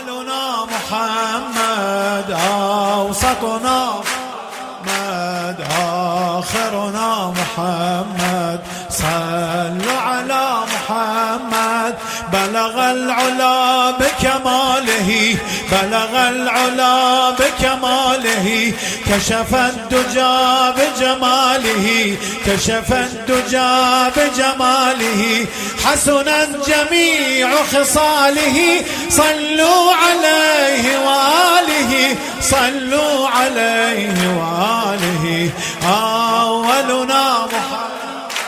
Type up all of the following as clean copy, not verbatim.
أولنا محمد أوسطنا محمد آخرنا محمد صلوا على محمد بلغ العلا بكماله بلغ العلا بكماله كشف الدجى بجماله كشف الدجى بجماله حسنت جميع خصاله صلوا عليه وآله صلوا عليه وآله أولنا محمد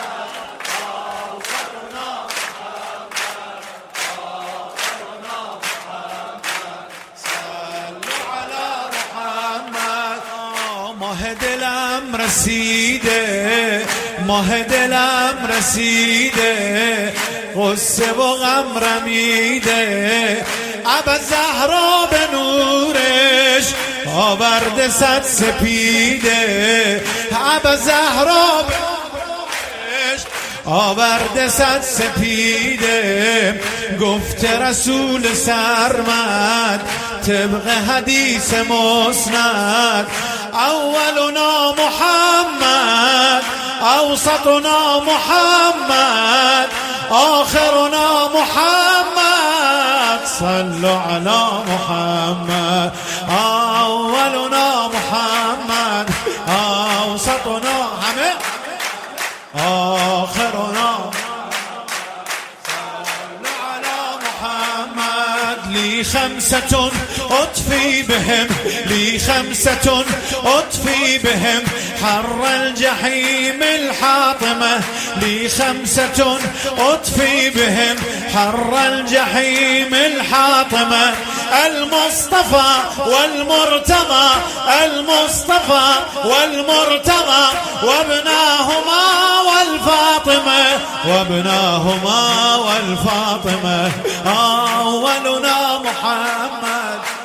ماه دلم رسیده ماه دلم رسیده غصه و غم رمیده ابا زهرا به نورش آورده صد سپیده ابا زهرا به نورش آورده صد سپیده گفت رسول سرمد طبق حدیث مسند اولنا محمد اوسطنا محمد آخرنا محمد صلوا على محمد اولنا محمد اوسطنا همه آخرنا صلوا على محمد لي خمسة أطفي بهم لي خمسة أطفي بهم حر الجحيم الحاطمة لي خمسة أطفي بهم حر الجحيم الحاطمة المصطفى والمرتضى المصطفى والمرتضى وابناهما والفاطمة وابناهما والفاطمة أولنا محمد